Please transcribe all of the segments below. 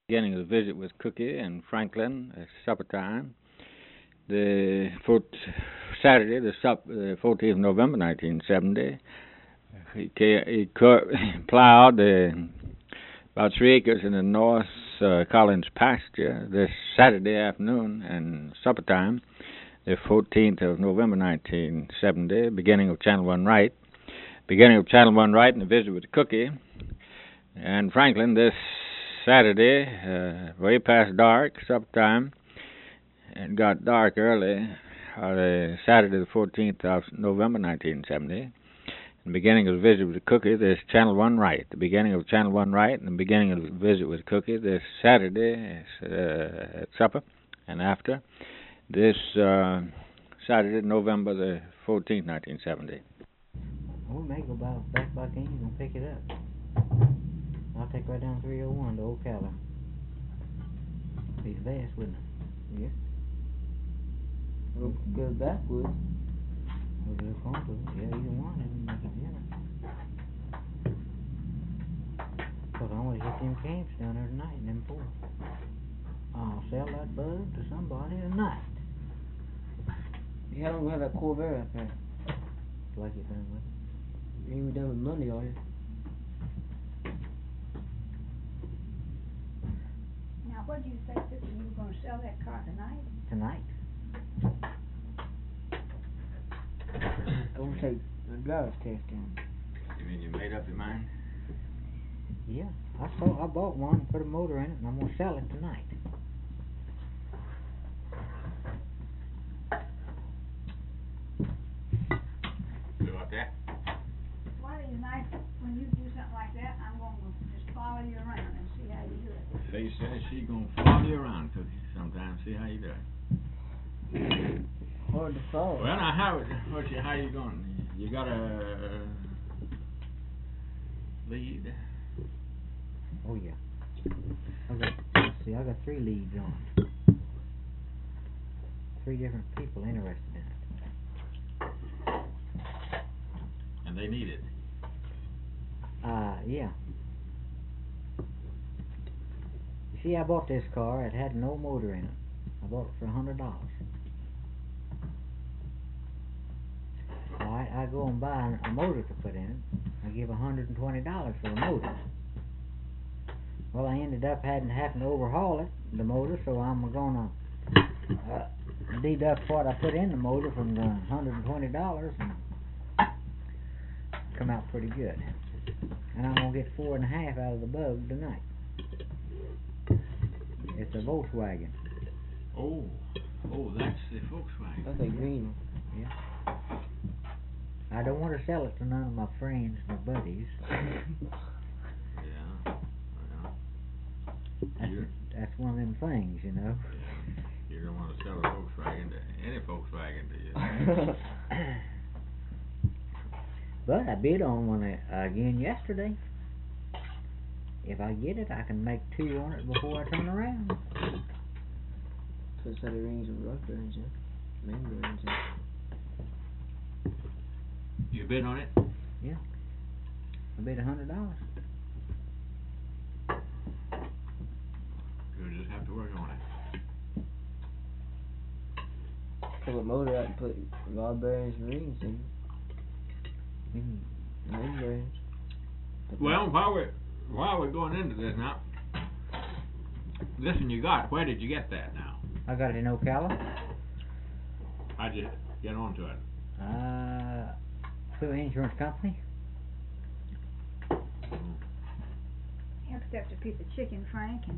Beginning of the visit with Cookie and Franklin at supper time. The Saturday, the 14th of November, 1970. He plowed about 3 acres in the North Collins pasture this Saturday afternoon and supper time, the 14th of November, 1970. Beginning of Channel 1 Right. Beginning of Channel 1 Right and the visit with Cookie and Franklin this Saturday, way past dark, supper time. It got dark early, Saturday the 14th of November 1970. The beginning of the visit with Cookie, this Channel 1 Right. The beginning of Channel 1 Right and the beginning of the visit with Cookie this Saturday at supper and after. This Saturday, November the 14th, 1970. We may go back by Kings and pick it up. I'll take right down 301 to Ocala. Be the best, wouldn't it? Yeah. We'll go backwoods. We'll do Concord. Yeah, either one, and we make it dinner. Cause I want to hit them camps down there tonight, and them four. I'll sell that bug to somebody tonight. How long we have that Corvair up there? Like it done with. You ain't done with Monday, are you? Now, what did you say that you were going to sell that car tonight? Tonight. I want to take a driver's test in. You mean you made up your mind? Yeah, I bought one and put a motor in it, and I'm gonna sell it tonight. About that? One of these nights, when you do something like that, I'm going to just follow you around and see how you do it. Faye says she's gonna follow you around, Cookie, sometime, see how you do it. Hard to follow. Well, now how you going? You got a lead? Oh yeah. I got 3 leads on it. 3 different people interested in it. And they need it. Yeah. You see, I bought this car. It had no motor in it. I bought it for $100. Alright, I go and buy a motor to put in it. I give $120 for the motor. Well, I ended up having to overhaul it, the motor, so I'm gonna deduct what I put in the motor from the $120 and come out pretty good. And I'm gonna get 4.5 out of the bug tonight. It's a Volkswagen. Oh, that's the Volkswagen. That's a green one. Yeah. I don't want to sell it to none of my friends, my buddies. That's one of them things, you know. You don't want to sell a Volkswagen to any Volkswagen, do you? But I bid on one again yesterday. If I get it, I can make 2 on it before I turn around. So it's how the rings of rough bearings, main bearings. You bid on it? Yeah. I bid $100. You'll just have to work on it. Pull a motor out and put rod bearings and rings in. Main bearings. Well, while we're going into this now, this one you got, where did you get that now? I got it in Ocala. How'd you get onto it? Through an insurance company. Helped up a piece of chicken, Frank, and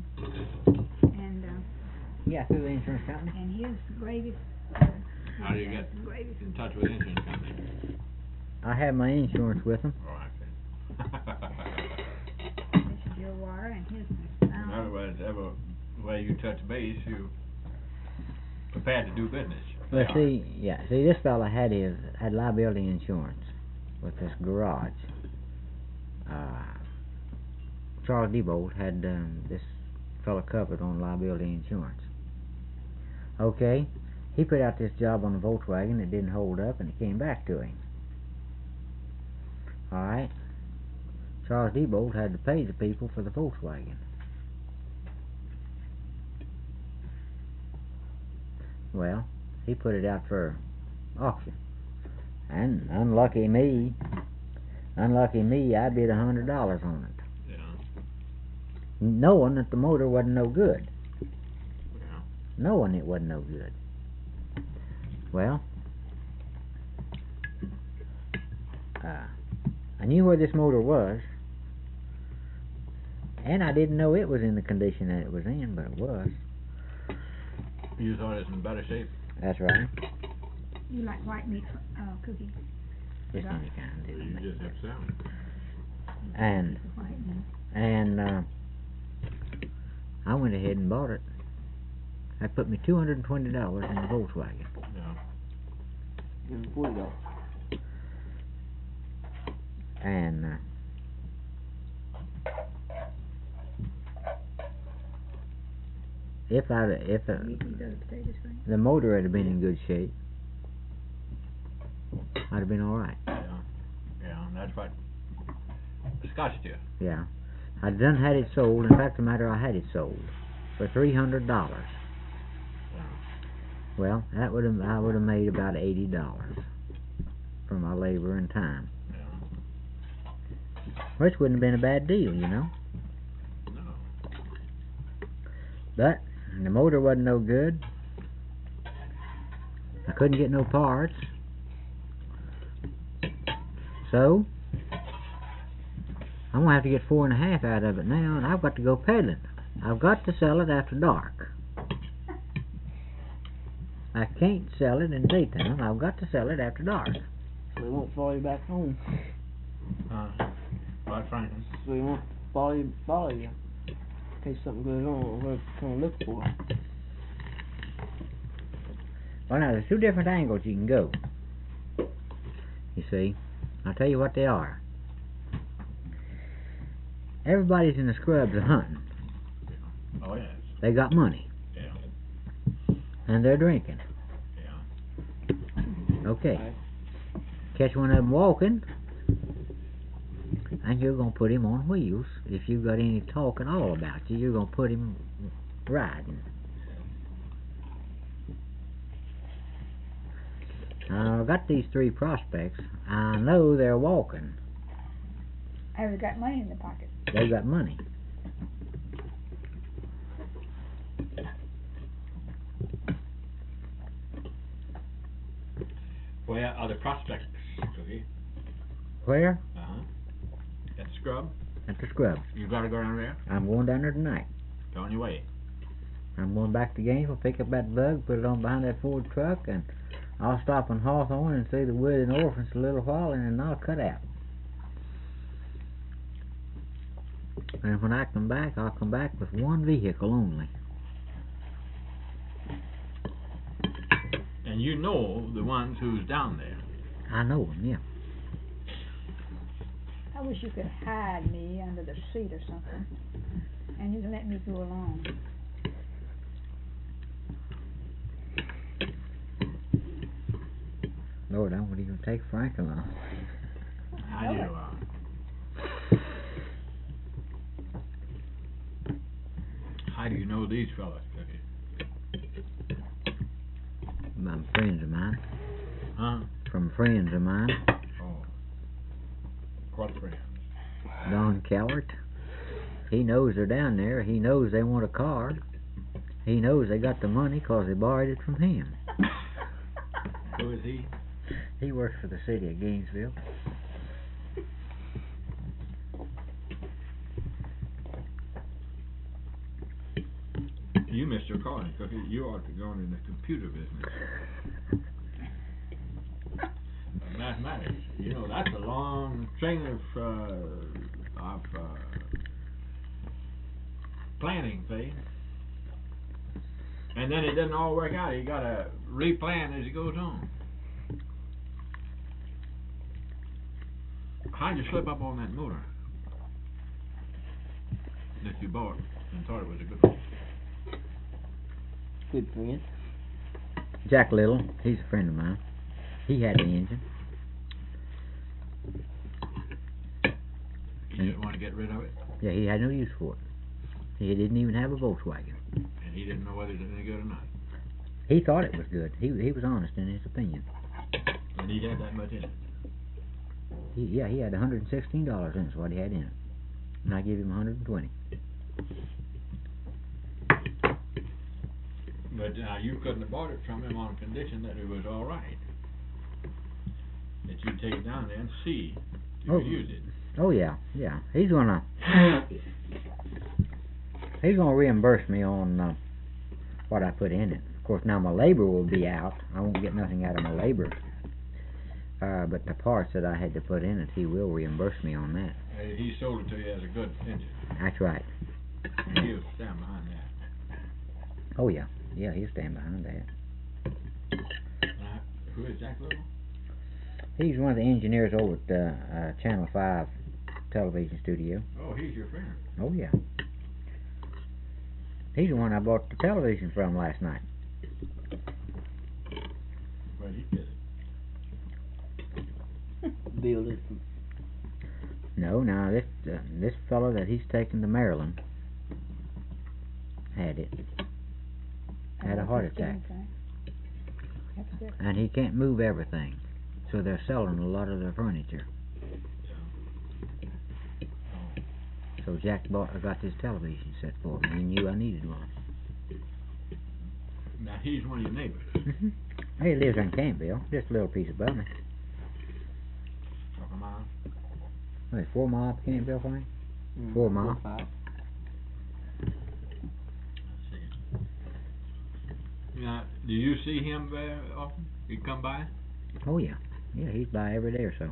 Yeah, through the insurance company. and his gravy. How do you get in touch with the insurance company? I have my insurance with them. Oh, I see. This is your water and his. In other words, every way you touch base, you prepared to do business. Well, see, this fella had liability insurance with this garage. Charles Diebold had this fella covered on liability insurance. Okay, he put out this job on the Volkswagen that didn't hold up, and it came back to him. All right, Charles Diebold had to pay the people for the Volkswagen. Well, he put it out for auction. And unlucky me, I bid $100 on it. Yeah. Knowing that the motor wasn't no good. Yeah. Knowing it wasn't no good. Well, I knew where this motor was, and I didn't know it was in the condition that it was in, but it was. You thought it was in better shape? That's right. You like white meat cookies? Just Right. any kind, You didn't just have sound. And White meat. I went ahead and bought it. That put me $220 in the Volkswagen. Yeah. And $40. And if Meat and potatoes thing. the motor had been in good shape, I'd have been all right. Yeah. Yeah, that's what scotched you. Yeah, I'd done had it sold. In fact, the matter, I had it sold for $300. Yeah. Well, I would have made about $80 for my labor and time, Yeah. which wouldn't have been a bad deal, you know. No. But the motor wasn't no good. I couldn't get no parts. So I'm gonna have to get 4.5 out of it now, and I've got to go peddling. I've got to sell it after dark. I can't sell it in daytime. I've got to sell it after dark. So they won't follow you back home. Right, Franklin? So they won't follow you. In case something goes on, what they're going to look for. Well, now, there's two different angles you can go. You see? I'll tell you what they are. Everybody's in the scrubs a hunting. Oh, yes. They got money. Yeah. And they're drinking. Yeah. Okay. Right. Catch one of them walking, and you're going to put him on wheels. If you've got any talk at all about you, you're going to put him riding. I've got these three prospects. I know they're walking. Have they got money in their pocket? They've got money. Where are the prospects, Cookie? Where? Uh-huh. At the scrub? At the scrub. You gotta go down there? I'm going down there tonight. Go on your way. I'm going back to Gainesville, pick up that bug, put it on behind that Ford truck, and I'll stop in Hawthorne and see the Wood and Orphans a little while, and then I'll cut out. And when I come back, I'll come back with one vehicle only. And you know the ones who's down there. I know them, yeah. I wish you could hide me under the seat or something, and you can let me go along. Lord, I won't even take Frank along. How do you, how do you know these fellas, Cookie? From friends of mine. Huh? From friends of mine. Oh. What friends? Don Cowart. He knows they're down there. He knows they want a car. He knows they got the money 'cause they borrowed it from him. Who is he? He works for the city of Gainesville. You missed your calling, Cookie. You ought to go in the computer business. Mathematics. You know, that's a long string of planning, see? And then it doesn't all work out. You gotta replan as it goes on. How'd you slip up on that motor that you bought and thought it was a good one? Good friend. Jack Little, he's a friend of mine. He had the engine. You didn't want to get rid of it? Yeah, he had no use for it. He didn't even have a Volkswagen. And he didn't know whether it was any good or not. He thought it was good. He was honest in his opinion. And he had that much in it. He had $116 in it, is what he had in it. And I gave him 120. But you couldn't have bought it from him on condition that it was all right. That you'd take it down there and see if you use it. Oh yeah. He's gonna reimburse me on what I put in it. Of course, now my labor will be out. I won't get nothing out of my labor. But the parts that I had to put in it, he will reimburse me on that. He sold it to you as a good engine. That's right. He'll stand behind that. Oh yeah, he'll stand behind that. Who is Jack Little? He's one of the engineers over at Channel 5 television studio. Oh, he's your friend. Oh yeah. He's the one I bought the television from last night. Well, he did it. Build it. No, now this fellow that he's taken to Maryland had it. Had a heart attack. That's good. And he can't move everything. So they're selling a lot of their furniture. So Jack got this television set for me. He knew I needed one. Now he's one of your neighbors. He lives in Campbell, just a little piece above me. Talk a mile. What, 4 miles up Campbell for me? 4 miles. 5. Let's see. Now, do you see him very often? He come by? Oh yeah. Yeah, he's by every day or so.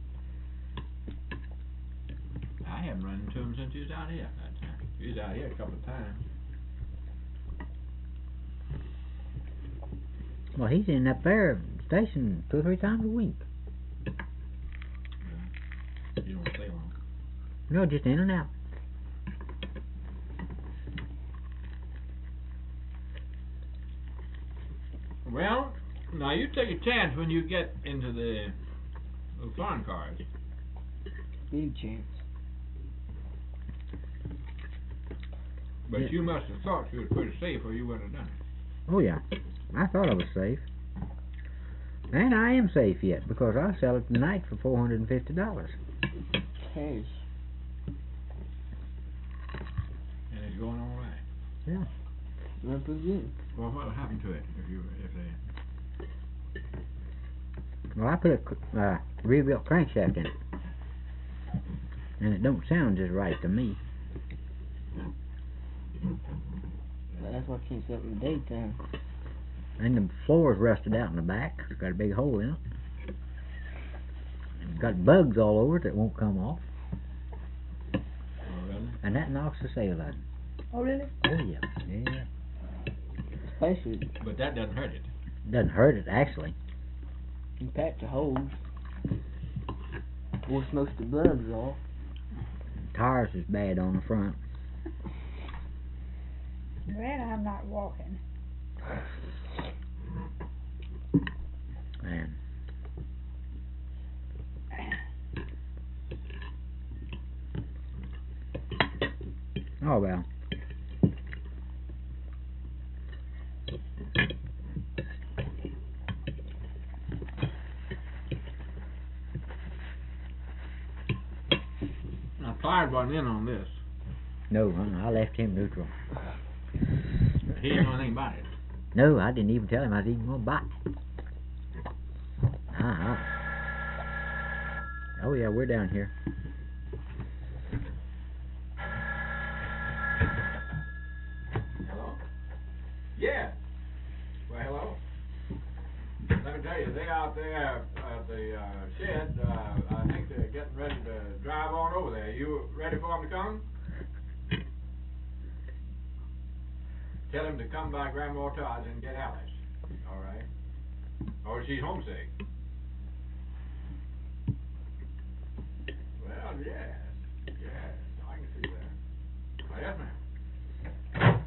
I haven't run into him since he was out here that time. He was out here a couple of times. Well, he's in up there station 2 or 3 times a week. You don't stay long. No, just in and out. Well, now you take a chance when you get into the foreign cars. Big chance. But Yeah. you must have thought you was pretty safe or you wouldn't have done it. Oh yeah. I thought I was safe. And I am safe yet, because I'll sell it tonight for $450. Cash. And it's going all right. Yeah. Not pretty good. Well, what'll happen to it if they... Well, I put a rebuilt crankshaft in it. And it don't sound just right to me. That's why I can't sell it in the daytime. And the floor's rusted out in the back. It's got a big hole in it. And it's got bugs all over it that won't come off. Oh, really? And that knocks the sail out. Oh, really? Oh yeah. Yeah. Especially But that doesn't hurt it. Doesn't hurt it, actually. you patch the holes. Wash most of the bugs off. Tires is bad on the front. Glad I'm not walking. Man. Oh well. Now, Clyde wasn't in on this. No, I left him neutral. He didn't know anything about it. No, I didn't even tell him I was even going to buy it. Oh yeah, we're down here. Hello? Yeah. Well, hello. Let me tell you, they out there at the shed, I think they're getting ready to drive on over there. You ready for them to come? Tell him to come by Grandma Todd's and get Alice. All right? Or she's homesick. Well, yes. Yes, I can see that. Oh, yes, ma'am.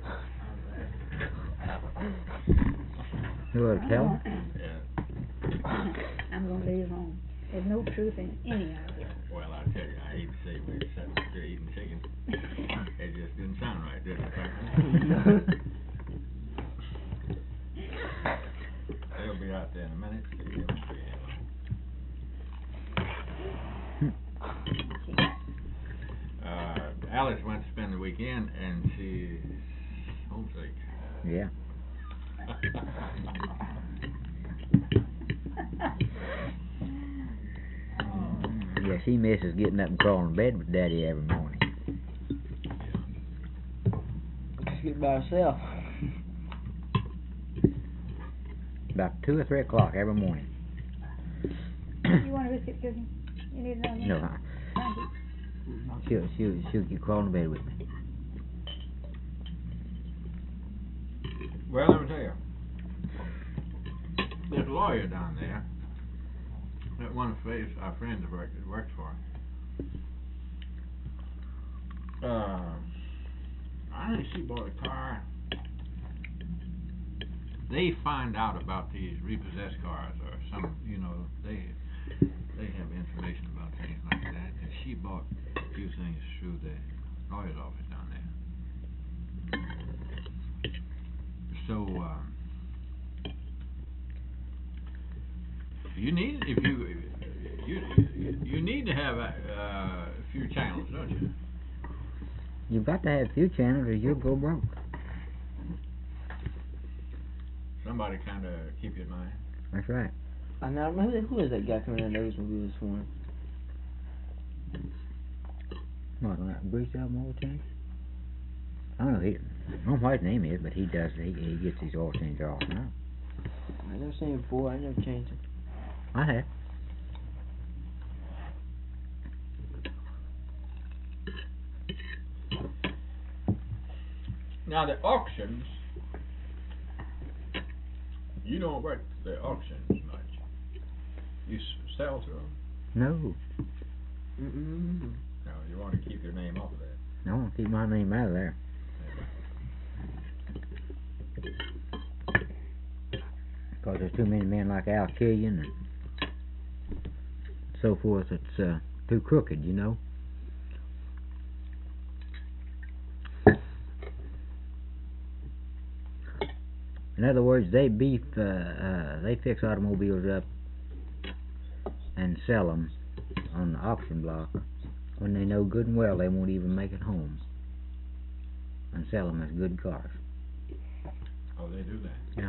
You want to tell him? Yeah. I'm gonna leave home. There's no truth in any of it. Well, I tell you, I hate to say we sat there eating chicken. It just didn't sound right, did it, Franklin? her out there in a minute. Alice went to spend the weekend, and she's homesick. Yeah. Yeah, she misses getting up and crawling in bed with Daddy every morning. Sleep by herself. About 2 or 3 o'clock every morning. You want a biscuit, Cookie? You need another one? No, Thank you. she'll get crawling in bed with me. Well, let me tell you. There's a lawyer down there. That one of our friends works for him. I think she bought a car. They find out about these repossessed cars or some, they have information about things like that. And she bought a few things through the lawyer's office down there. So, you need to have a few channels, don't you? You've got to have a few channels or you'll go broke. Somebody kind of keep you in mind. That's right. I now remember who is that guy coming in Oldsmobile this morning? What, like grease out oil change? I don't know what his name is, but he does. He gets his oil change off now. I never seen him before. I never changed him. I have. Now the auctions, you don't work the auctions much. You sell to them? No. No, you want to keep your name off of that. I want to keep my name out of there. Because there's too many men like Al Killian and so forth that's too crooked, you know. In other words, they fix automobiles up and sell them on the auction block when they know good and well they won't even make it home, and sell them as good cars. Oh, they do that? Yeah.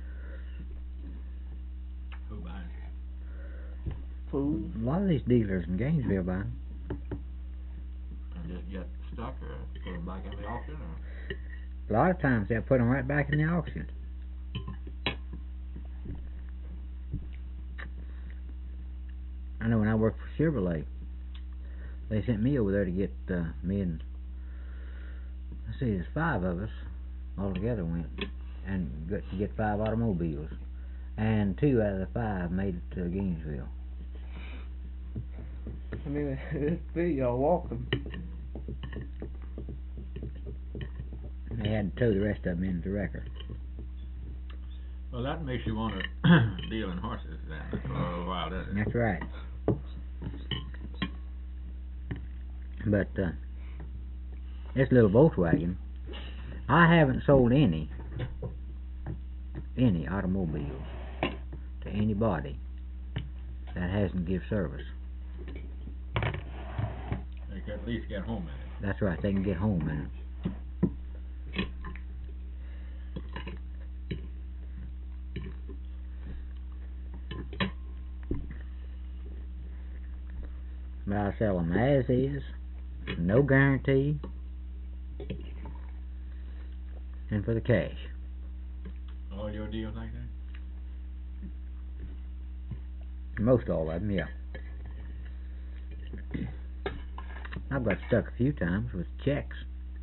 Who buys it? Food. A lot of these dealers in Gainesville buy them. And just get stuck or put them back in the auction? Or? A lot of times they'll put them right back in the auction. I know when I worked for Chevrolet, they sent me over there to get me and there's 5 of us all together went and got to get 5 automobiles, and 2 out of the 5 made it to Gainesville. I mean, it's big, y'all walking. They had to tow the rest of them into the wrecker. Well, that makes you want to deal in horses then for a little while, doesn't it? That's right. But this little Volkswagen, I haven't sold any automobiles to anybody that hasn't give service. They can at least get home in it. That's right, they can get home in it. But I sell them as is, no guarantee, and for the cash. All your deals like that? Most all of them, yeah. I've got stuck a few times with checks.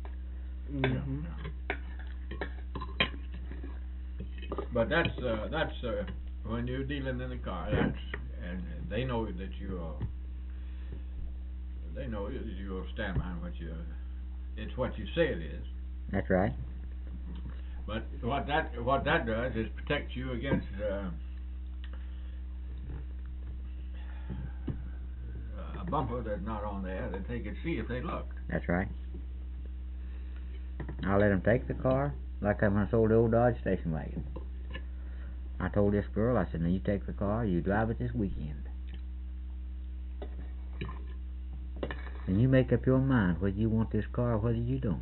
But that's when you're dealing in a car. And they know that you'll stand behind it's what you say it is. That's right. But what that does is protect you against a bumper that's not on there that they could see if they looked. That's right. I'll let them take the car, like when I sold the old Dodge station wagon. I told this girl, I said, now you take the car, you drive it this weekend. And you make up your mind whether you want this car or whether you don't.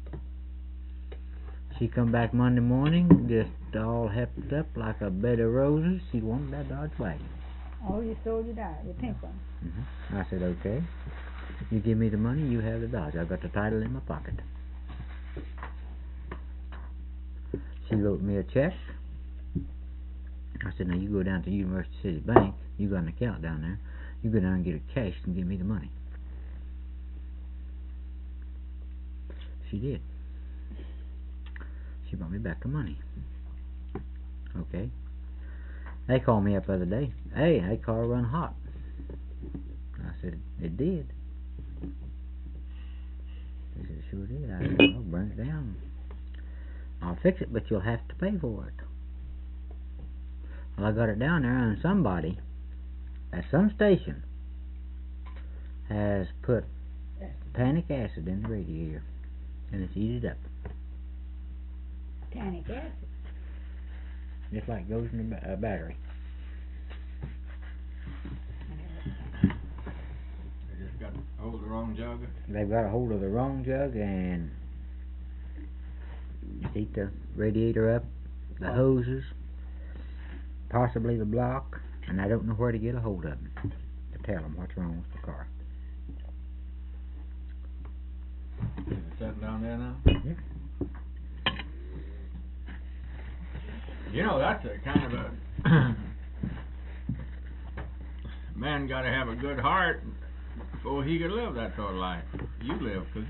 She come back Monday morning, just all hepped up like a bed of roses. She wanted that Dodge wagon. Oh, you sold your pink one. I said, okay. You give me the money, you have the Dodge. I've got the title in my pocket. She wrote me a check. I said, now you go down to University City Bank. You got an account down there. You go down and get it cashed and give me the money. She did. She brought me back the money. Okay. They called me up the other day. Hey, that car run hot. I said, it did. They said, it sure did. I said, well, burn it down. I'll fix it, but you'll have to pay for it. Well, I got it down there, and somebody at some station has put tannic acid in the radiator, and it's heated up. Tannic acid. Just like it goes in a battery. They just got hold of the wrong jug. They've got a hold of the wrong jug and heat the radiator up, the hoses, possibly the block, and I don't know where to get a hold of them to tell them what's wrong with the car. Is it sitting down there now? Yeah. You know, that's a kind of a man got to have a good heart before he could live that sort of life. You live, cause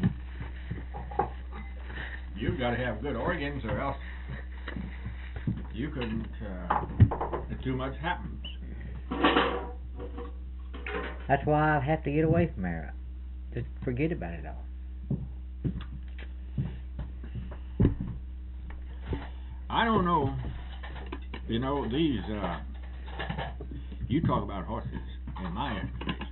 you've got to have good organs, or else you couldn't. Too much happens. That's why I have to get away from there. Just forget about it all. I don't know. You know, these, you talk about horses in my estimation.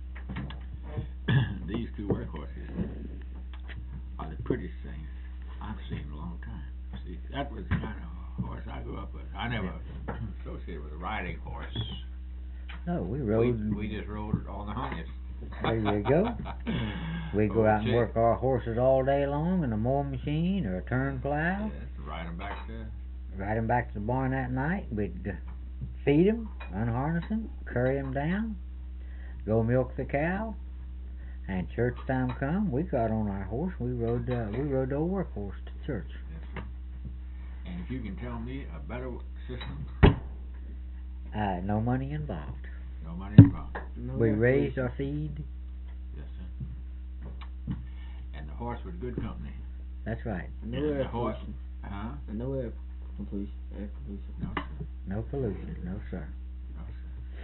These two work horses are the prettiest things I've seen in a long time. See, that was the kind of horse I grew up with. I never associated with a riding horse. No, we rode. We just rode on the harness. There you go. We go out and work our horses all day long in a mowing machine or a turn plow. Yes, ride them back to The barn that night. We'd feed them, unharness them, curry them down, go milk the cow, and church time come. We got on our horse. We rode the old workhorse to church. Yes, and if you can tell me a better system, No money involved. no money involved. We raised our feed. Yes, sir. And the horse was good company. That's right. No And air the horse, pollution. And no air pollution. No, sir. No pollution. No, sir. No, sir.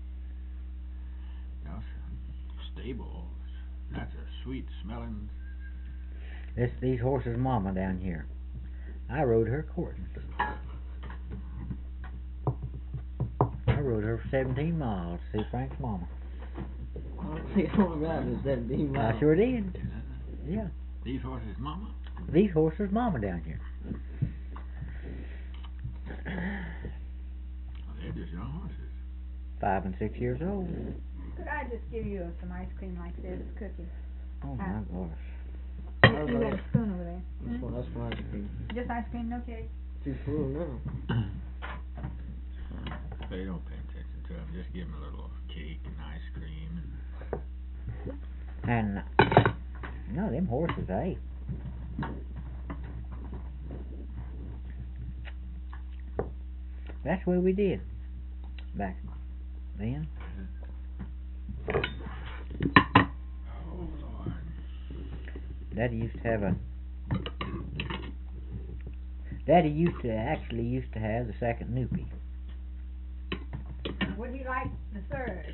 No, sir. Stable. That's a sweet smelling. These horses' mama down here. I rode her courting. I rode her 17 miles to see Frank's mama. I don't think I want to ride this 17 miles. I sure did. Yeah. These horses, mama? These horses' mama down here. They're just young horses. 5 and 6 years old. Could I just give you some ice cream like this, cookie? Oh my gosh. You got a spoon over there. That's for ice cream. Just ice cream, no cake. Too full now. They don't pay attention to them. Just give them a little cake and ice cream. And no, them horses, hey. That's what we did back then. Oh, Lord. Daddy used to have the second Noopy. Would you like the third?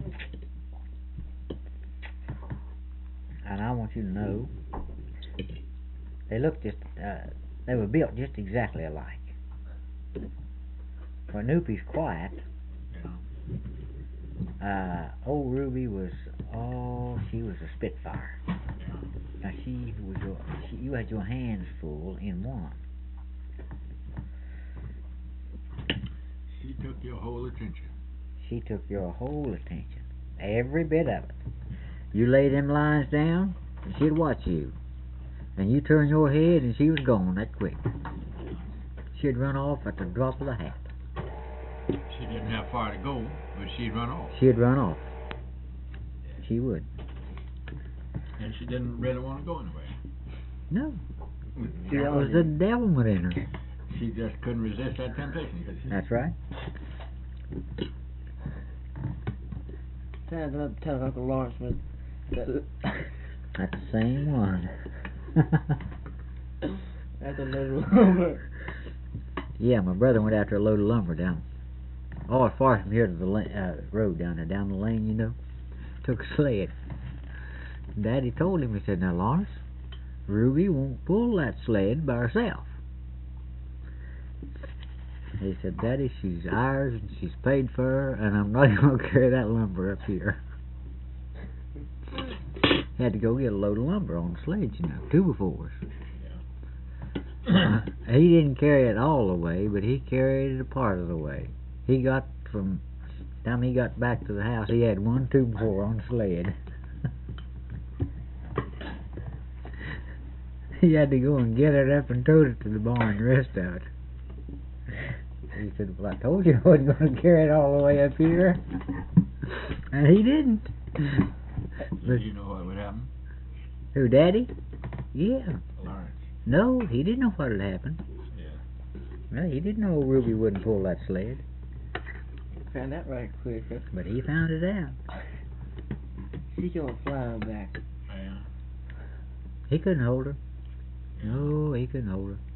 And I want you to know, they looked they were built just exactly alike. When Noopy's quiet, Yeah. old Ruby was, she was a spitfire. Yeah. Now you had your hands full in one. your whole attention. She took your whole attention. Every bit of it. You lay them lines down, and she'd watch you. And you turn your head, and she was gone that quick. She'd run off at the drop of the hat. She didn't have far to go, but she'd run off. She'd run off. She would. And she didn't really want to go anywhere. No. That was the devil within her. She just couldn't resist that temptation, could she? That's right. Tell Uncle Lawrence was That's the same one. that's a little lumber. Yeah, my brother went after a load of lumber down. Oh, as far from here to the road down there, down the lane, you know. Took a sled. Daddy told him, he said, now, Lawrence, Ruby won't pull that sled by herself. He said, Daddy, she's ours and she's paid for her, and I'm not going to carry that lumber up here. Had to go get a load of lumber on the sled, you know, 2x4s. He didn't carry it all the way, but he carried it a part of the way. He got from the time he got back to the house, he had 1 2x4 on the sled. He had to go and get it up and tote it to the barn, the rest of it. He said, well, I told you I wasn't going to carry it all the way up here. And he didn't. Did you know what would happen? Who, Daddy? Yeah. Lawrence. No, he didn't know what had happened. Yeah. Well, he didn't know Ruby wouldn't pull that sled. Found that right quick. Huh? But he found it out. She going flying back. Yeah. He couldn't hold her. No, he couldn't hold her.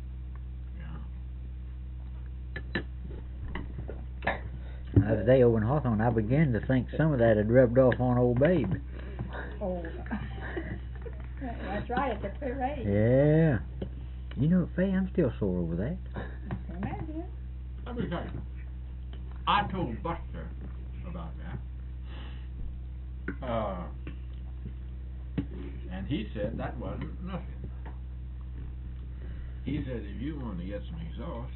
The other day over in Hawthorne, I began to think some of that had rubbed off on old Babe. Oh, that's right, it's a parade. Yeah. You know, Faye, I'm still sore over that. Imagine. Let me tell you. I told Buster about that. And he said that wasn't nothing. He said if you want to get some exhaust,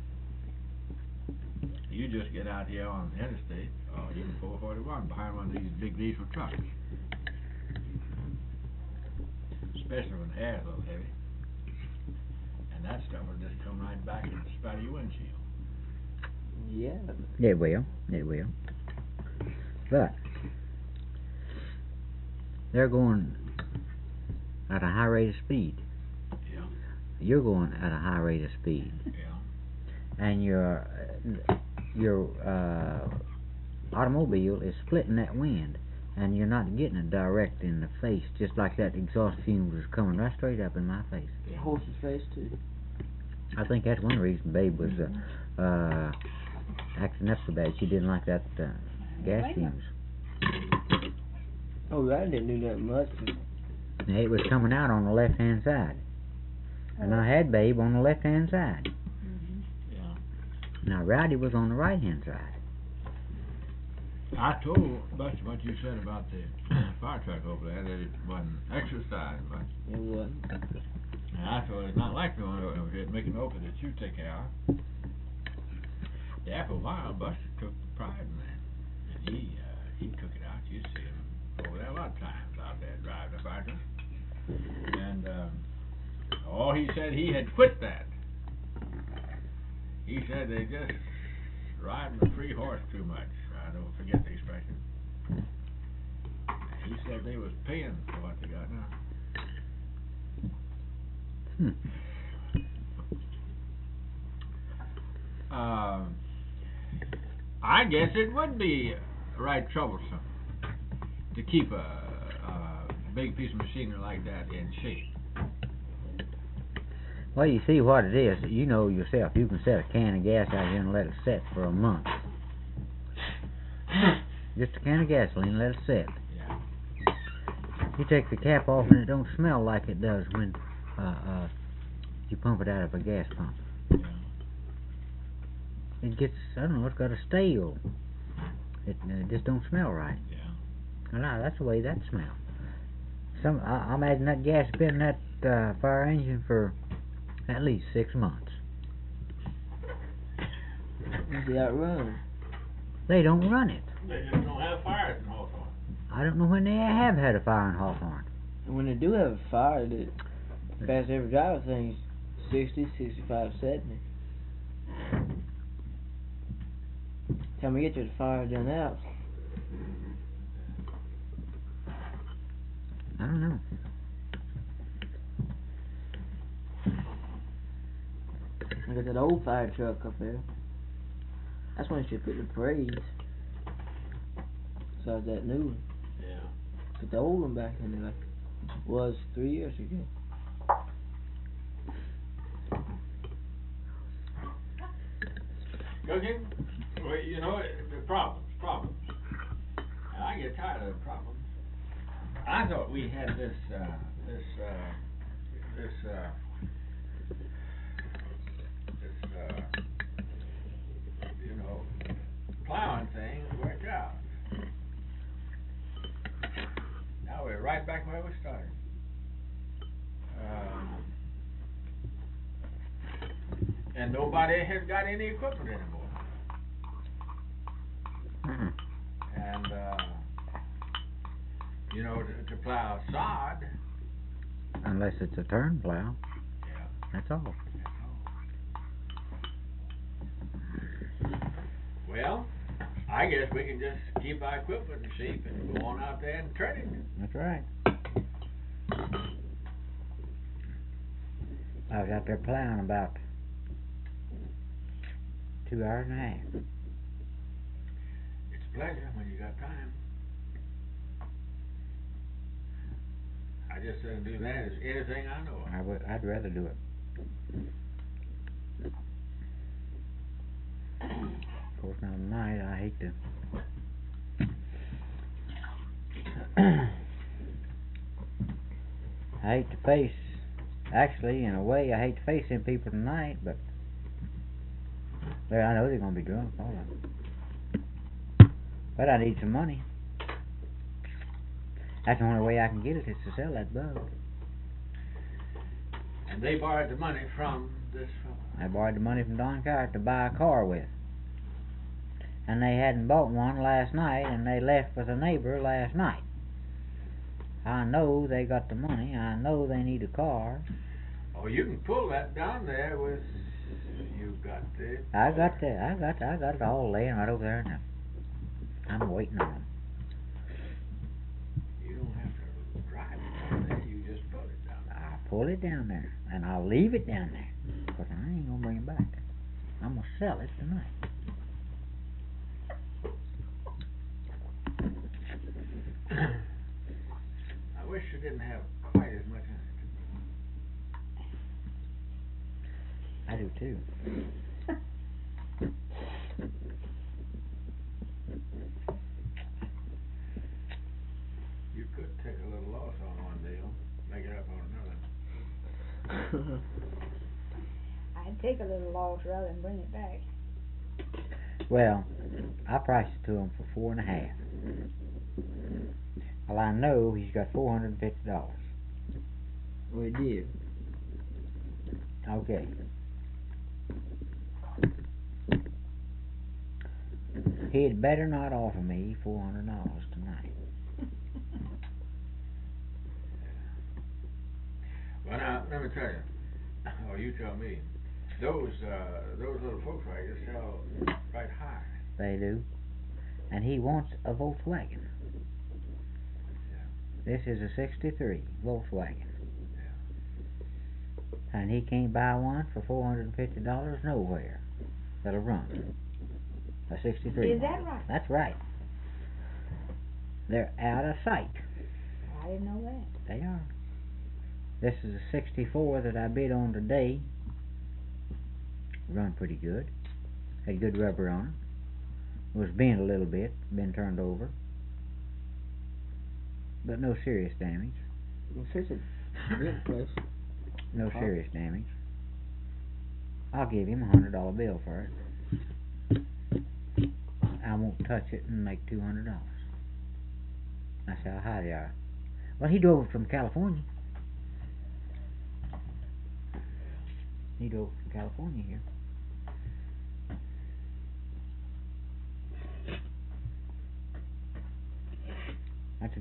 you just get out here on the interstate, or even 441, behind one of these big diesel trucks. Especially when the air's a little heavy. And that stuff will just come right back and spatter your windshield. Yeah. It will. It will. But they're going at a high rate of speed. Yeah. You're going at a high rate of speed. Yeah. And your automobile is splitting that wind, and you're not getting it direct in the face, just like that exhaust fumes was coming right straight up in my face. Yeah. Horse's face too. I think that's one reason Babe was acting up so bad. She didn't like that gas fumes. Oh, I didn't do that much. And it was coming out on the left-hand side. And I had Babe on the left-hand side. Yeah. Now Rowdy was on the right-hand side. I told Buster what you said about the fire truck over there, that it wasn't exercise, but It wasn't. and I thought it's not like the one over here making open that you take care of. Yeah, for a while Buster took pride in that. And he took it out. You see him over there a lot of times out there driving the fire truck. And he said he had quit that. He said they just riding the free horse too much. I don't forget the expression. He said they was paying for what they got now. I guess it would be right troublesome to keep a big piece of machinery like that in shape. Well, you see what it is. You know yourself. You can set a can of gas out here and let it set for a month. Just a can of gasoline, let it set. Yeah. You take the cap off and it don't smell like it does when you pump it out of a gas pump. Yeah. It gets, I don't know, it's got a stale. It just don't smell right. Yeah. No, that's the way that smells. I imagine that gas has been in that fire engine for at least 6 months. You see how it runs. They don't run it. They just don't have fires in Hawthorne. I don't know when they have had a fire in Hawthorne. And when they do have a fire, the fast average driver thing's 60, 65, 70. Time we get to the fire done out. I don't know. I got that old fire truck up there. That's when I should put the parades. Besides that new one. Yeah. Put the old one back in there like it was 3 years ago. Cooking? Well, you know, the problems. And I get tired of the problems. I thought we had this you know, plowing thing worked out. Now we're right back where we started. And nobody has got any equipment anymore. Mm-mm. And you know, to plow sod. Unless it's a turn plow. Yeah. That's all. Well, I guess we can just keep our equipment in shape and go on out there and turn it. That's right. I was out there plowing about 2 hours and a half. It's a pleasure when you got time. I just do that as anything I know of. I'd rather do it. Of course, now tonight I hate to. I hate to face. Actually, in a way, I hate to face them people tonight, but I know they're gonna be drunk. All right. But I need some money. That's the only way I can get it is to sell that bug. And they borrowed the money from this fellow. I borrowed the money from Don Carter to buy a car with. And they hadn't bought one last night, and they left with a neighbor last night. I know they got the money. I know they need a car. Oh, you can pull that down there with. You got the. I got it all laying right over there now. I'm waiting on them. You don't have to drive it down there. You just pull it down there. I'll pull it down there, and I'll leave it down there. Because I ain't gonna bring it back. I'm gonna sell it tonight. I wish you didn't have quite as much in it. I do too. You could take a little loss on one deal, make it up on another. I'd take a little loss rather than bring it back. Well, I priced it to him for $4.50. Well, I know he's got $450. Well, he did. Okay. He'd better not offer me $400 tonight. Well, now, let me tell you. Oh, you tell me. Those little folks right here sell right high. They do. And he wants a Volkswagen. This is a 63 Volkswagen. And he can't buy one for $450 nowhere that'll run. A 63. Is that right? That's right. They're out of sight. I didn't know that. They are. This is a 64 that I bid on today. Run pretty good. Had good rubber on it. Was bent a little bit, been turned over. But no serious damage. Well, since it's good place. No serious damage. I'll give him $100 bill for it. I won't touch it and make $200. That's how high they are. Well, he drove it from California. He drove from California here.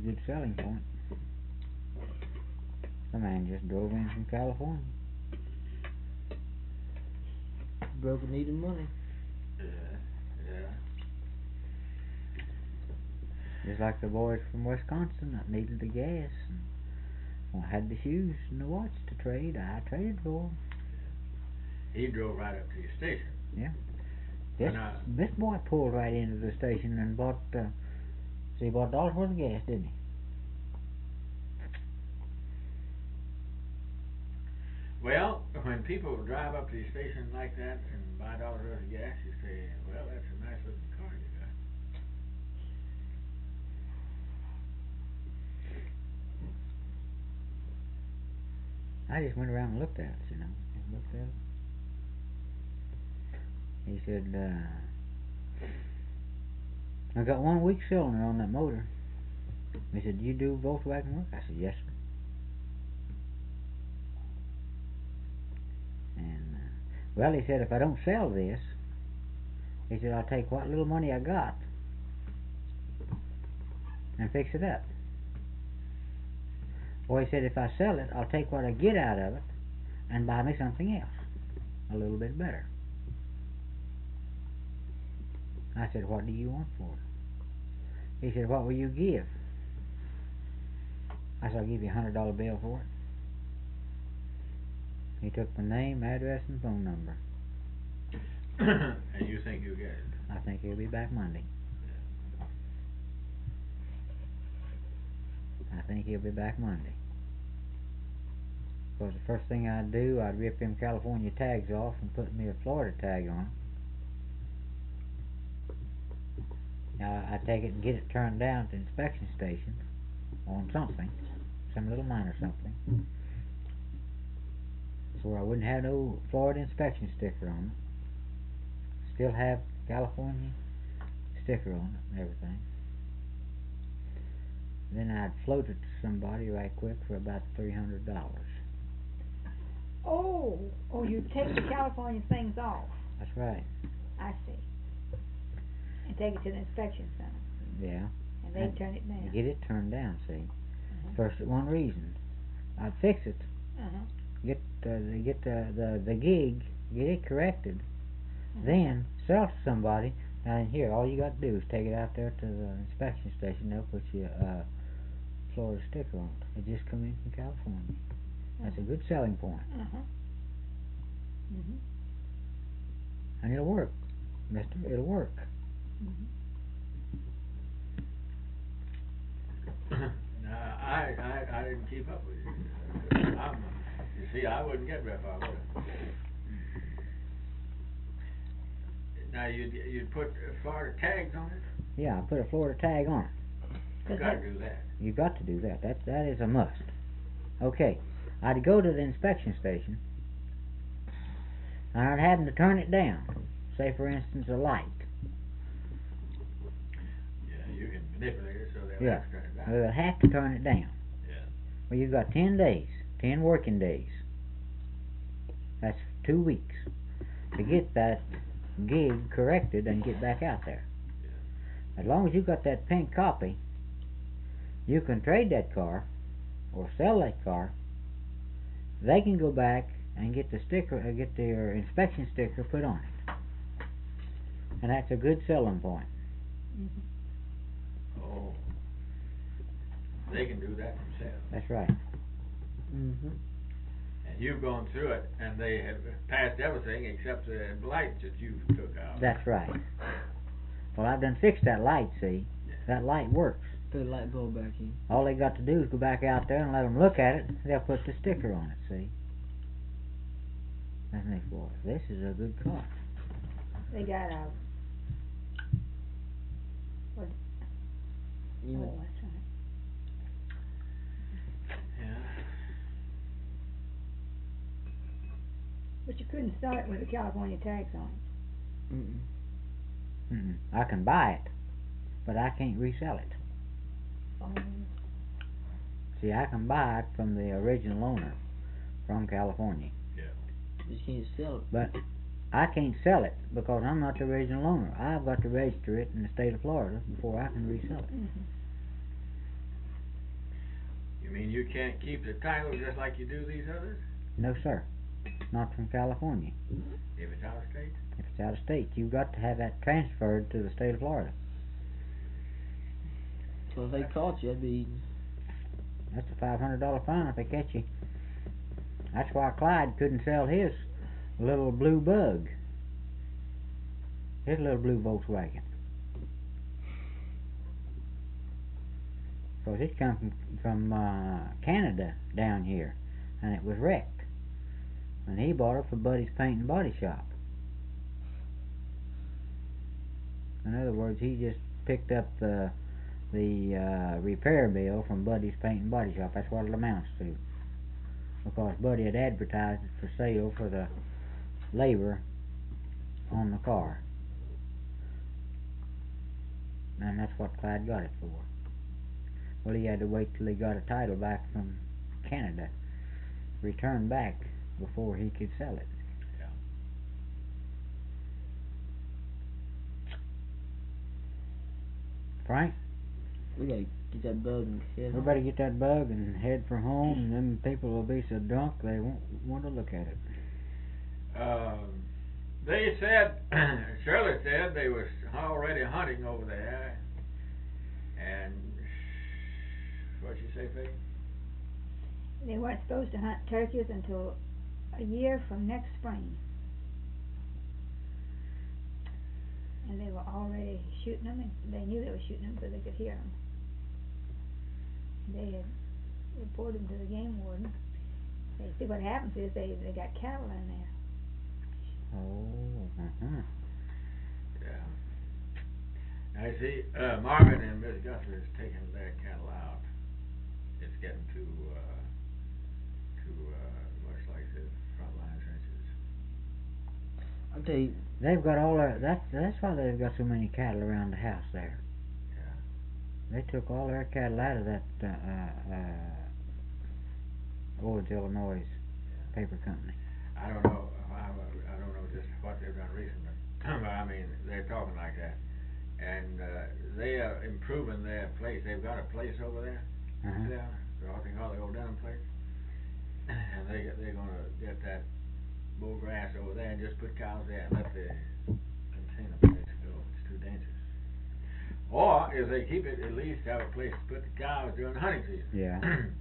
good selling point. The man just drove in from California. Broker needed money. Yeah. Just like the boys from Wisconsin that needed the gas and had the shoes and the watch to trade. I traded for 'em. He drove right up to your station. Yeah. This boy pulled right into the station and bought he bought $1 worth of gas, didn't he? Well, when people drive up to your station like that and buy $1 worth of gas, you say, well, that's a nice looking car you got. I just went around and looked at it, you know. Looked at it. He said, I got 1 weak cylinder on that motor. He said, do you do Volkswagen work? I said, yes, sir. And, well, he said, if I don't sell this, he said, I'll take what little money I got and fix it up. Or he said, if I sell it, I'll take what I get out of it and buy me something else, a little bit better. I said, what do you want for it? He said, what will you give? I said, I'll give you $100 bill for it. He took my name, address, and phone number. And you think you'll get it? I think he'll be back Monday. I think he'll be back Monday. Because the first thing I'd do, I'd rip them California tags off and put me a Florida tag on. Now, I'd take it and get it turned down to inspection station on something, some little minor something. So I wouldn't have no Florida inspection sticker on it. Still have California sticker on it and everything. Then I'd float it to somebody right quick for about $300. Oh, you take the California things off. That's right. I see. And take it to the inspection center. Yeah. And they turn it down. You get it turned down, see. First, one reason. I'd fix it. Get the gig, get it corrected. Then sell it to somebody. Now here, all you got to do is take it out there to the inspection station. They'll put you a Florida sticker on it. It just come in from California. That's a good selling point. And it'll work, mister. It'll work. I didn't keep up with you. You see, I wouldn't get very far with it. Now, you'd put Florida tags on it? Yeah, I put a Florida tag on it. You got to do that. You got to do that. That is a must. Okay, I'd go to the inspection station, and I'd have them to turn it down. Say, for instance, a light. Yeah, you can manipulate it so they'll have to turn it down. They'll have to turn it down. Yeah. Well, you've got 10 days, 10 working days. That's 2 weeks to get that gig corrected and get back out there. Yeah. As long as you got that pink copy, you can trade that car or sell that car. They can go back and get the sticker, get their inspection sticker put on it, and that's a good selling point. Oh, they can do that themselves. That's right. And you've gone through it, and they have passed everything except the lights that you took out. That's right. Well, I've done fixed that light, see? Yeah. That light works. Put the light bulb back in. All they got to do is go back out there and let them look at it. They'll put the sticker on it, see? And they boy, this is a good car. They got a... What? You Oh, that's right. Yeah. But you couldn't sell it with the California tags on it. I can buy it, but I can't resell it. See, I can buy it from the original owner from California, just can't sell it. but I can't sell it because I'm not the original owner. I've got to register it in the state of Florida before I can resell it. You mean you can't keep the title just like you do these others? No, sir. Not from California. If it's out of state? If it's out of state, you've got to have that transferred to the state of Florida. So if they caught you, that'd be. That's a $500 fine if they catch you. That's why Clyde couldn't sell his little blue bug. His little blue Volkswagen. Because it come from Canada down here, and it was wrecked. And he bought it for Buddy's Paint and Body Shop. In other words, he just picked up the repair bill from Buddy's Paint and Body Shop. That's what it amounts to. Because Buddy had advertised it for sale for the labor on the car. And that's what Clyde got it for. Well, he had to wait till he got a title back from Canada, returned back, before he could sell it. Yeah. Frank? We gotta get that bug and head We home. better get that bug and head for home, and them people will be so drunk they won't want to look at it. They said, Shirley said they was already hunting over there, and what'd you say, Faye? They weren't supposed to hunt turkeys until a year from next spring. And they were already shooting them, and they knew they were shooting them so they could hear them. They had reported them to the game warden. They see what happens is they got cattle in there. Oh, Yeah. I see, Marvin and Miss Guthrie is taking their cattle out. It's getting too much like the front line trenches. I'll tell you, They've got all their, that's why they've got so many cattle around the house there. Yeah. They took all their cattle out of that, Owens, Illinois paper company. I don't know just what they've done recently. But I mean, they're talking like that. And they are improving their place. They've got a place over there. Uh-huh. Yeah. They call the old Denham place. And they're gonna get that bull grass over there and just put cows there and let the container place go. It's too dangerous. Or if they keep it, at least have a place to put the cows during the hunting season. Yeah.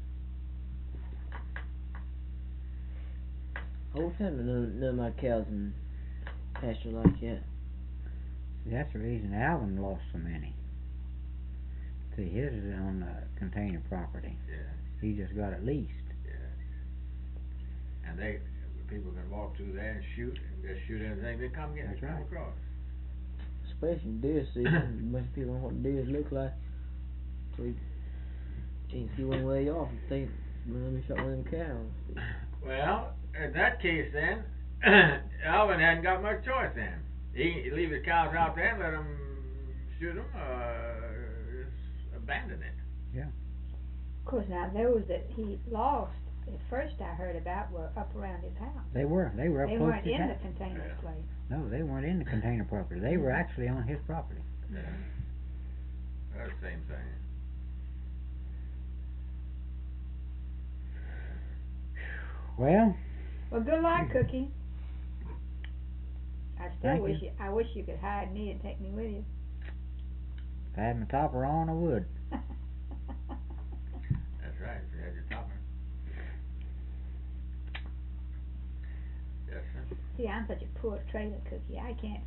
whole time none of my cows in pasture like that. See, that's the reason Alvin lost so many. See, his is on the container property. Yeah. He just got it leased. Yeah. And people can walk through there and shoot, and just shoot anything they come That's right. across. Especially in deer season, most people don't know what deers look like. So you can't see one way off and think, well, let me shot one of them cows. Well, in that case then, Alvin hadn't got much choice then. He leave the cows out there and let them shoot them, just abandon it. Yeah. Of course, now those that he lost, at first I heard about, were up around his house. They were up They close weren't to in town. the container Yeah. place. No, they weren't in the container property. They were actually on his property. Yeah. That's the same thing. Well, Well, good luck, Cookie. I still Thank wish you. I wish you could hide me and take me with you. if I had my topper on, I would. That's right, if you had your topper. Yes, sir. See, I'm such a poor trader, Cookie. I can't,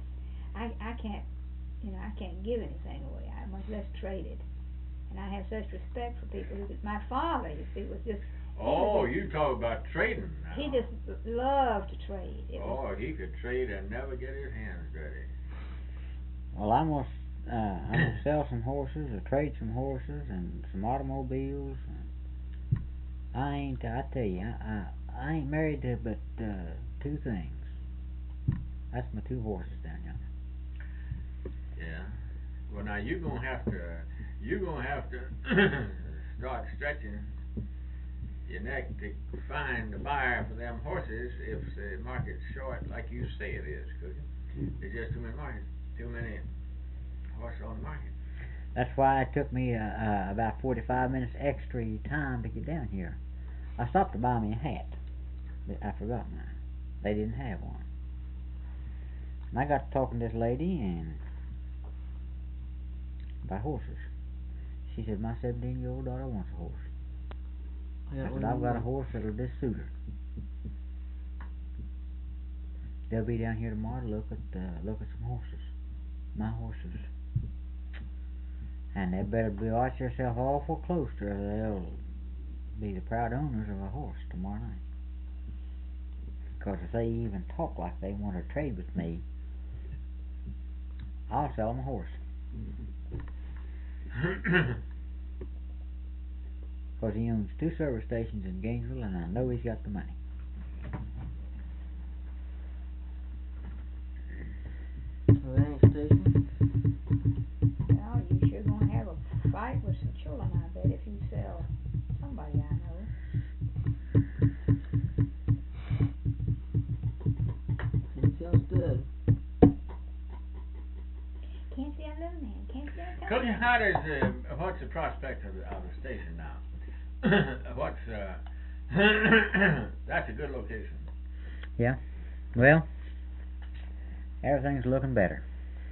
I can't give anything away. I much less trade it. And I have such respect for people who, my father, you see, was just, Oh, you talk about trading now. he just loved to trade. It was, Oh, he could trade and never get his hands dirty. Well, I'm gonna sell some horses or trade some horses and some automobiles. I tell you, I ain't married to but two things. That's my two horses down yonder. Yeah. Well, now you're gonna have to start stretching your neck to find a buyer for them horses if the market's short, like you say it is, Cookie. There's just too many horses on the market. That's why it took me about 45 minutes extra time to get down here. I stopped to buy me a hat, but I forgot mine. They didn't have one. And I got to talking to this lady and about horses. She said, my 17-year-old daughter wants a horse. I said, I've got a horse that'll just suit her. They'll be down here tomorrow to look at some horses. My horses. And they better watch yourself awful close to her. They'll be the proud owners of a horse tomorrow night. Because if they even talk like they want to trade with me, I'll sell them a horse. Because he owns 2 service stations in Gainesville, and I know he's got the money. Ranch station. Well, you sure gonna have a fight with some children, I bet, if you sell somebody I know. Can't sell stud. Can't see a little man, can't see a Cookie, how does what's the prospect of the station now? What's that's a good location. Yeah. Well, everything's looking better.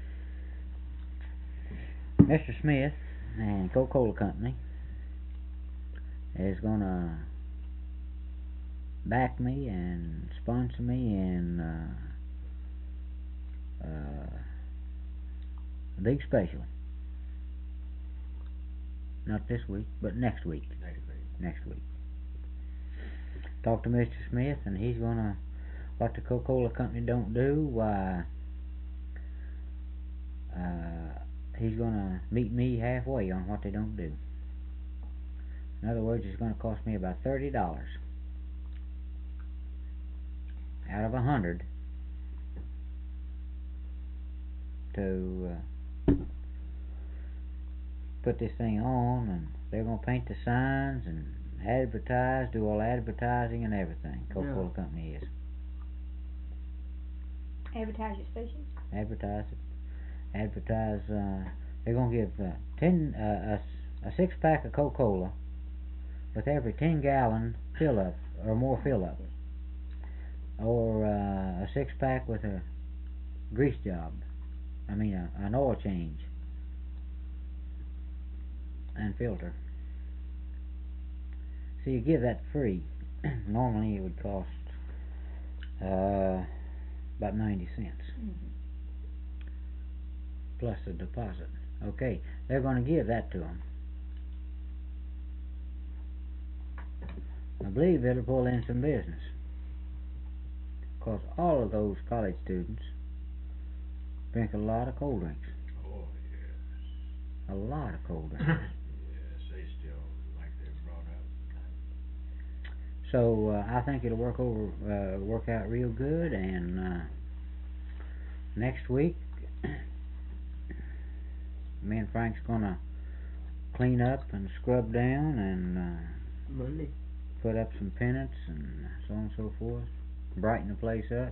Mr. Smith and Coca-Cola Company is gonna back me and sponsor me in a big special. Not this week, but next week. Next week. Talk to Mr. Smith, and he's gonna, what the Coca-Cola Company don't do, why, he's gonna meet me halfway on what they don't do. In other words, it's gonna cost me about $30 out of 100 to put this thing on, and they're gonna paint the signs and advertise, do all advertising and everything. Coca-Cola Company is. Advertise your station? Advertise it. Advertise, they're gonna give a 6-pack of Coca-Cola with every 10-gallon fill-up, or more fill-up. Or a 6-pack with a grease job. I mean, an oil change and filter. So you give that free. Normally it would cost about 90 cents. Mm-hmm. Plus the deposit. Okay, they're going to give that to them. I believe it'll pull in some business. Because all of those college students drink a lot of cold drinks. Oh, yes. A lot of cold drinks. Yes, they still like they're brought up. So I think it'll work out real good, and next week me and Frank's gonna clean up and scrub down and Monday. put up some pennants and so on and so forth, brighten the place up.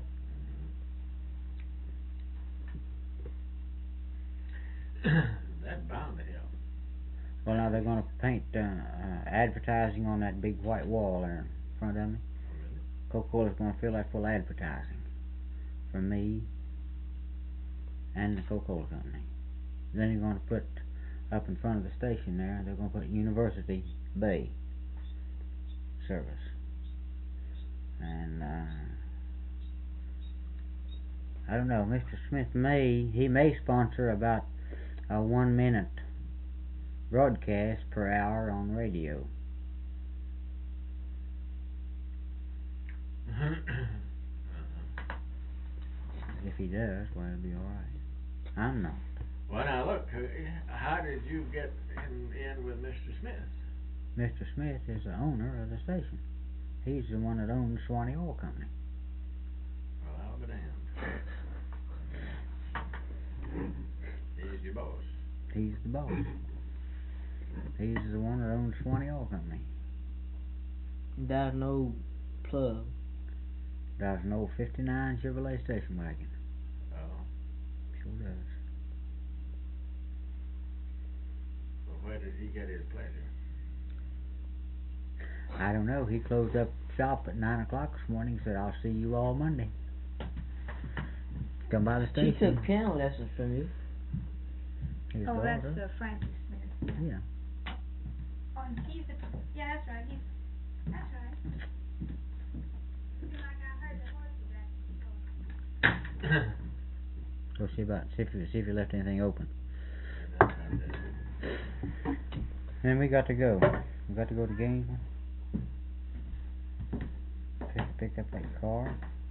That's bound to help. Well, now they're gonna paint advertising on that big white wall there in front of me. Really? Coca-Cola's gonna fill that full of advertising for me and the Coca-Cola Company. Then they're gonna put up in front of the station there, they're gonna put University Bay service. And I don't know, Mr. Smith may sponsor about a 1-minute broadcast per hour on radio. If he does, well, it'll be alright. I'm not. Well, now look, how did you get in with Mr. Smith? Mr. Smith is the owner of the station. He's the one that owns Swanee Oil Company. Well, I'll be damned. He's your boss. He's the boss. He's the one that owns Swanee Oil Company. There's no plug. Drives an old 59 Chevrolet station wagon. Oh. Sure does. did he get his pleasure? I don't know. He closed up shop at 9 o'clock this morning. Said, "I'll see you all Monday." Come by the She station. took piano lessons from you. His Oh, that's daughter. Frankie Smith. Yeah. Oh, and he's the, yeah, that's right, that's right. Seems like I heard the horse was Go see if you left anything open. Then we got to go. We got to go to Gainesville. Pick up that car.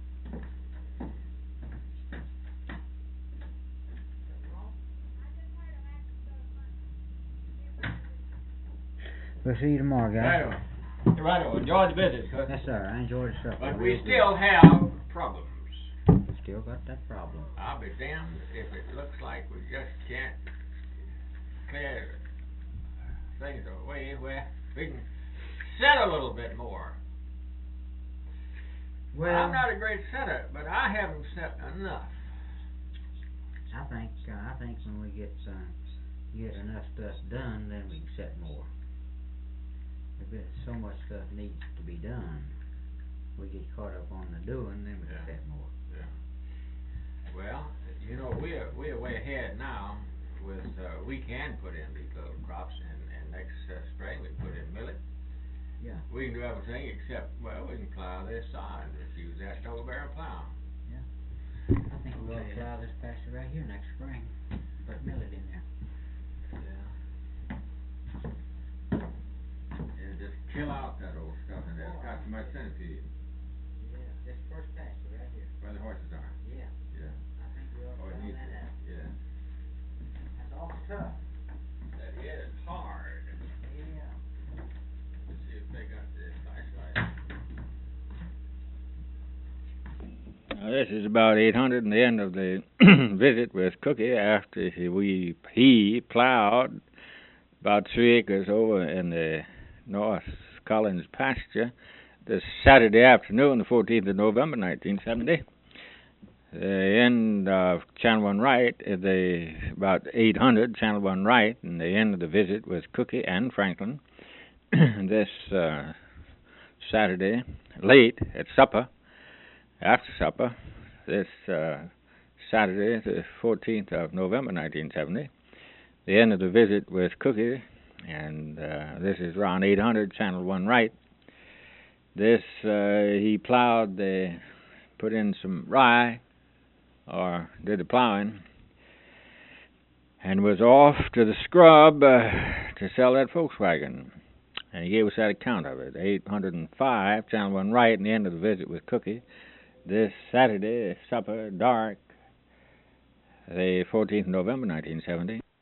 We'll see you tomorrow, guys. Righto, enjoy the visit, Cook. Yes, sir. I enjoyed the supper. But Real we good. still have problems. Still got that problem. I'll be damned if it looks like we just can't clear things away where we can set a little bit more. Well, I'm not a great setter, but I haven't set enough. I think when we get enough stuff done, then we can set more. If so much stuff needs to be done, we get caught up on the doing, then we can set more. Yeah. Well, you know, we're way ahead now with, we can put in these little crops, and next spring we put in millet. Yeah. We can do everything except, well, we can plow this side, just use that double barrel plow. I think we ought to plow this pasture right here next spring. Put millet in there. Yeah. And just kill out that old stuff in there. It's got so much centipede Yeah, this first pasture right here. where the horses are. Yeah. Yeah. I think we ought Oh, to it plow needs that it. out. Yeah. That's awful tough. That is hard. Yeah. Let's see if they got this flashlight. This is about 800 and the end of the visit with Cookie after he plowed about 3 acres over in the North Collins pasture this Saturday afternoon, the 14th of November, 1970. The end of Channel 1 Right, about 800, Channel 1 Right, and the end of the visit with Cookie and Franklin this Saturday, late at supper, after supper, this Saturday, the 14th of November, 1970. The end of the visit with Cookie, and this is around 800, Channel 1 Right. This, he plowed, put in some rye, or did the plowing, and was off to the scrub to sell that Volkswagen. And he gave us that account of it. 805, Channel 1 Right, and the end of the visit with Cookie. This Saturday, supper, dark, the 14th of November, 1970.